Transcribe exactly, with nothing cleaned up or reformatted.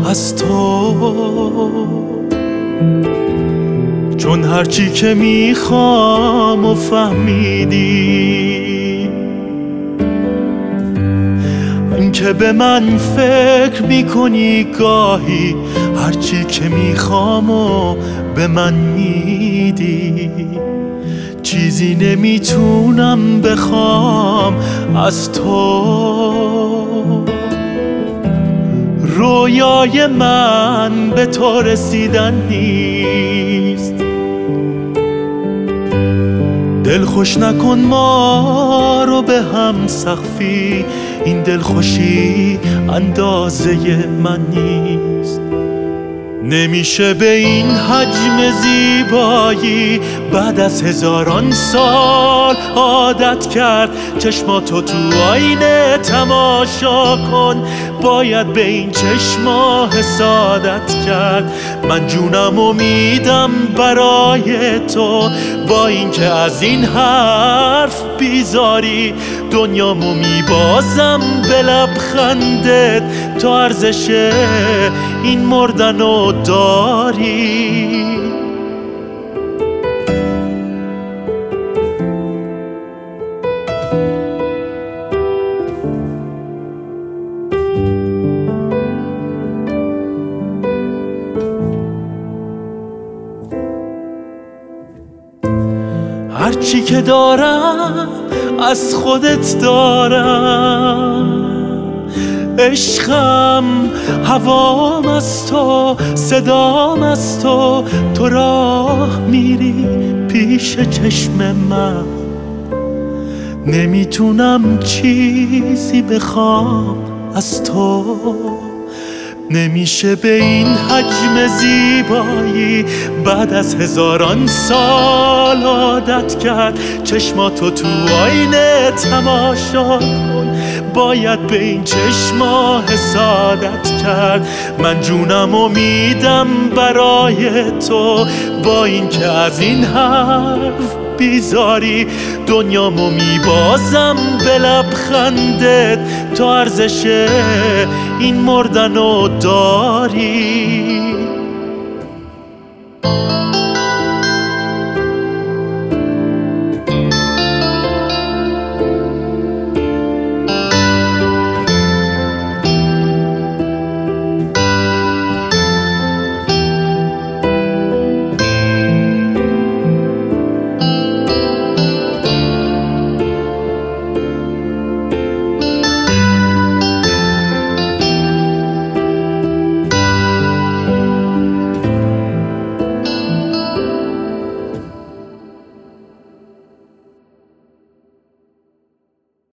از تو، چون هرچی که میخوام و فهمیدی، این که به من فکر میکنی گاهی، هرچی که میخوام و به من میدی. چیزی نمیتونم بخوام از تو، رویای من به تو رسیدن نیست. دل خوش نکن ما رو به هم سقفی، این دلخوشی اندازه من نیست. نمیشه به این حجم زیبایی بعد از هزاران سال عادت کرد. چشماتو تو آینه تماشا کن، باید به این چشما حسادت کرد. من جونم و میدم برای تو، با اینکه از این حرف بیزاری، دنیامو میبازم به لبخندت. تو ارزش این مردنو داری. هرچی که دارم از خودت دارم، عشقم هوام از تو، صدام از تو. تو راه میری پیش چشم من، نمیتونم چیزی بخوام از تو. نمیشه به این حجم زیبایی بعد از هزاران سال عادت کرد. چشماتو تو آینه تماشا کن، باید به این چشما حسادت کرد. من جونم و میدم برای تو، با اینکه از این حرف بیزاری، دنیامو میبازم به لبخندت. تو ارزش این مردنو داری.